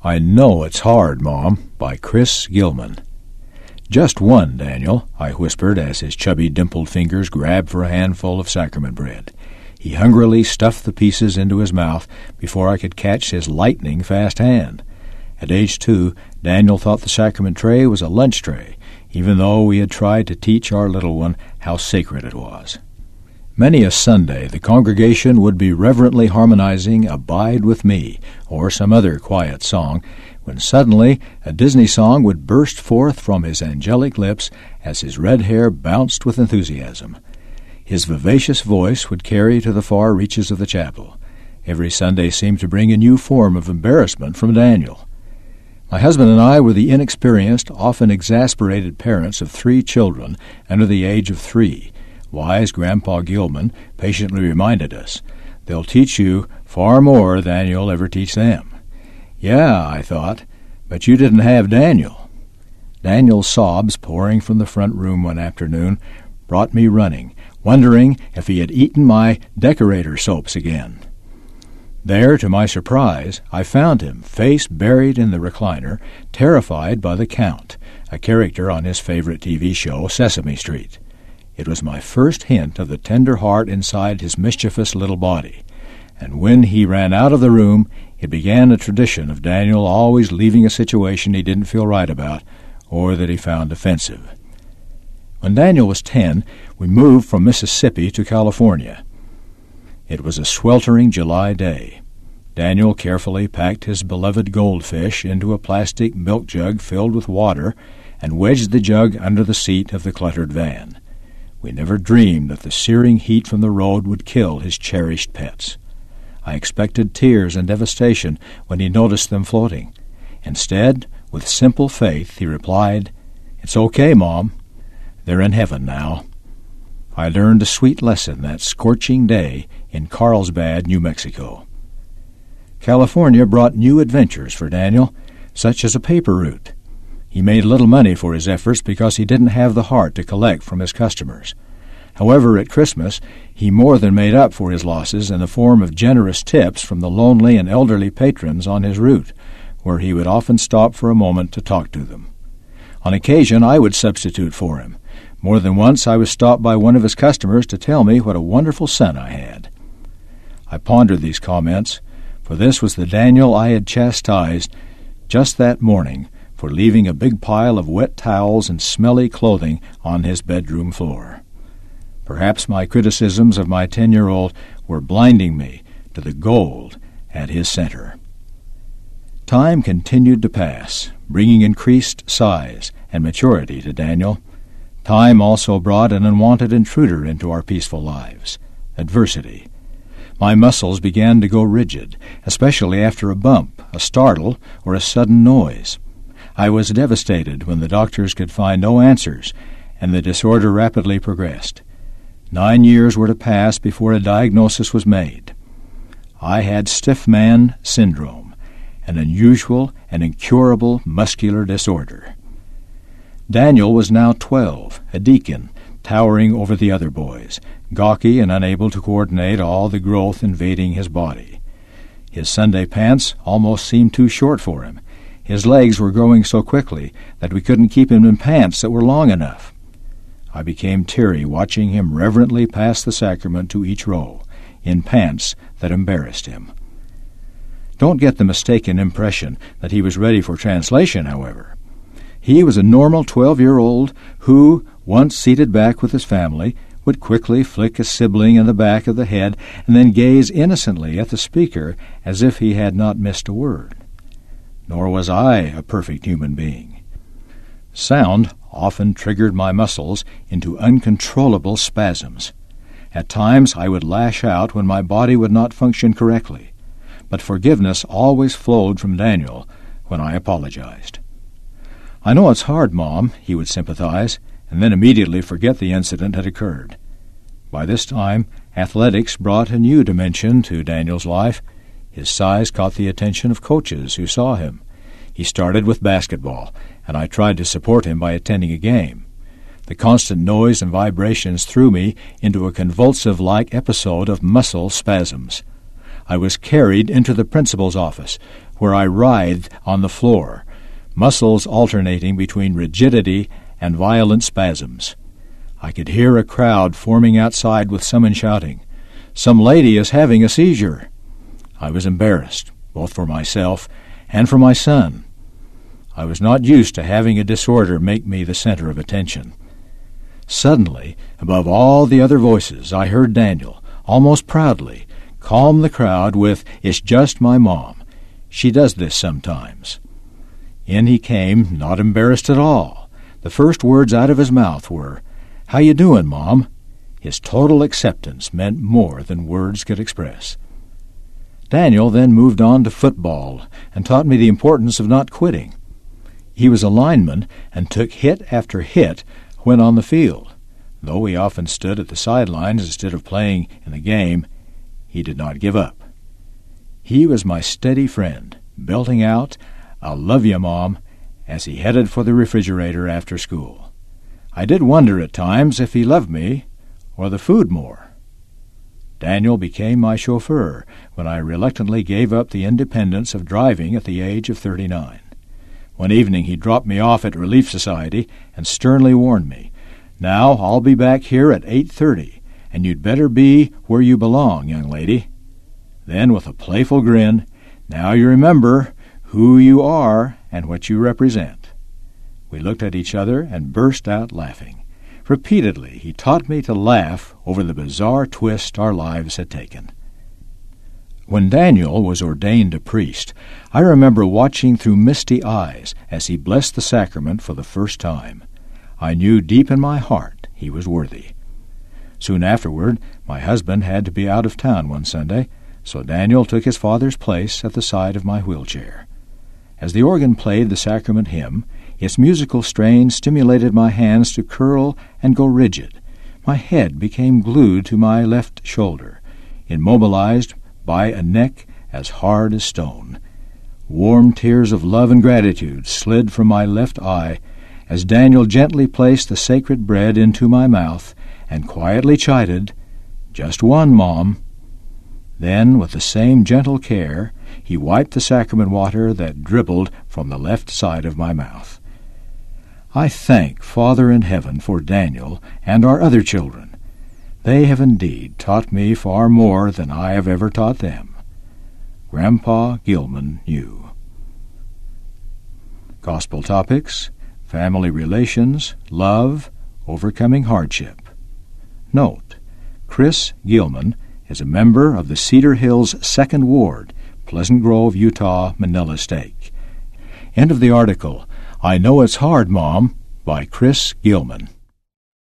I Know It's Hard, Mom, by Chris Gilman. "Just one, Daniel," I whispered as his chubby, dimpled fingers grabbed for a handful of sacrament bread. He hungrily stuffed the pieces into his mouth before I could catch his lightning-fast hand. At age 2, Daniel thought the sacrament tray was a lunch tray, even though we had tried to teach our little one how sacred it was. Many a Sunday the congregation would be reverently harmonizing "Abide with Me" or some other quiet song, when suddenly a Disney song would burst forth from his angelic lips as his red hair bounced with enthusiasm. His vivacious voice would carry to the far reaches of the chapel. Every Sunday seemed to bring a new form of embarrassment from Daniel. My husband and I were the inexperienced, often exasperated parents of 3 children under the age of 3. Wise Grandpa Gilman patiently reminded us, "They'll teach you far more than you'll ever teach them." Yeah, I thought, but you didn't have Daniel. Daniel's sobs pouring from the front room one afternoon brought me running, wondering if he had eaten my decorator soaps again. There, to my surprise, I found him, face buried in the recliner, terrified by the Count, a character on his favorite TV show, Sesame Street. It was my first hint of the tender heart inside his mischievous little body, and when he ran out of the room, it began a tradition of Daniel always leaving a situation he didn't feel right about or that he found offensive. When Daniel was 10, we moved from Mississippi to California. It was a sweltering July day. Daniel carefully packed his beloved goldfish into a plastic milk jug filled with water and wedged the jug under the seat of the cluttered van. We never dreamed that the searing heat from the road would kill his cherished pets. I expected tears and devastation when he noticed them floating. Instead, with simple faith, he replied, "It's okay, Mom. They're in heaven now." I learned a sweet lesson that scorching day in Carlsbad, New Mexico. California brought new adventures for Daniel, such as a paper route. He made little money for his efforts because he didn't have the heart to collect from his customers. However, at Christmas, he more than made up for his losses in the form of generous tips from the lonely and elderly patrons on his route, where he would often stop for a moment to talk to them. On occasion, I would substitute for him. More than once I was stopped by one of his customers to tell me what a wonderful son I had. I pondered these comments, for this was the Daniel I had chastised just that morning for leaving a big pile of wet towels and smelly clothing on his bedroom floor. Perhaps my criticisms of my 10-year-old were blinding me to the gold at his center. Time continued to pass, bringing increased size and maturity to Daniel. Time also brought an unwanted intruder into our peaceful lives, adversity. My muscles began to go rigid, especially after a bump, a startle, or a sudden noise. I was devastated when the doctors could find no answers, and the disorder rapidly progressed. 9 years were to pass before a diagnosis was made. I had stiff man syndrome, an unusual and incurable muscular disorder. Daniel was now 12, a deacon, towering over the other boys, gawky and unable to coordinate all the growth invading his body. His Sunday pants almost seemed too short for him. His legs were growing so quickly that we couldn't keep him in pants that were long enough. I became teary watching him reverently pass the sacrament to each row, in pants that embarrassed him. Don't get the mistaken impression that he was ready for translation, however. He was a normal 12-year-old who, once seated back with his family, would quickly flick a sibling in the back of the head and then gaze innocently at the speaker as if he had not missed a word. Nor was I a perfect human being. Sound often triggered my muscles into uncontrollable spasms. At times I would lash out when my body would not function correctly, but forgiveness always flowed from Daniel when I apologized. "I know it's hard, Mom," he would sympathize, and then immediately forget the incident had occurred. By this time, athletics brought a new dimension to Daniel's life. His size caught the attention of coaches who saw him. He started with basketball, and I tried to support him by attending a game. The constant noise and vibrations threw me into a convulsive-like episode of muscle spasms. I was carried into the principal's office, where I writhed on the floor, muscles alternating between rigidity and violent spasms. I could hear a crowd forming outside with someone shouting, "Some lady is having a seizure." I was embarrassed, both for myself and for my son. I was not used to having a disorder make me the center of attention. Suddenly, above all the other voices, I heard Daniel, almost proudly, calm the crowd with, "It's just my mom. She does this sometimes." In he came, not embarrassed at all. The first words out of his mouth were, "How you doin', Mom?" His total acceptance meant more than words could express. Daniel then moved on to football and taught me the importance of not quitting. He was a lineman and took hit after hit when on the field. Though he often stood at the sidelines instead of playing in the game, he did not give up. He was my steady friend, belting out, "I love you, Mom," as he headed for the refrigerator after school. I did wonder at times if he loved me or the food more. Daniel became my chauffeur when I reluctantly gave up the independence of driving at the age of 39. One evening he dropped me off at Relief Society and sternly warned me, "Now I'll be back here at 8:30, and you'd better be where you belong, young lady." Then, with a playful grin, "Now you remember who you are and what you represent." We looked at each other and burst out laughing. Repeatedly he taught me to laugh over the bizarre twist our lives had taken. When Daniel was ordained a priest, I remember watching through misty eyes as he blessed the sacrament for the first time. I knew deep in my heart he was worthy. Soon afterward, my husband had to be out of town one Sunday, so Daniel took his father's place at the side of my wheelchair. As the organ played the sacrament hymn, its musical strain stimulated my hands to curl and go rigid. My head became glued to my left shoulder, immobilized by a neck as hard as stone. Warm tears of love and gratitude slid from my left eye as Daniel gently placed the sacred bread into my mouth and quietly chided, "Just one, Mom." Then, with the same gentle care, he wiped the sacrament water that dribbled from the left side of my mouth. I thank Father in heaven for Daniel and our other children. They have indeed taught me far more than I have ever taught them. Grandpa Gilman knew. Gospel topics: family relations, love, overcoming hardship. Note: Chris Gilman is a member of the Cedar Hills 2nd Ward, Pleasant Grove, Utah, Manila Stake. End of the article. I Know It's Hard, Mom, by Chris Gilman.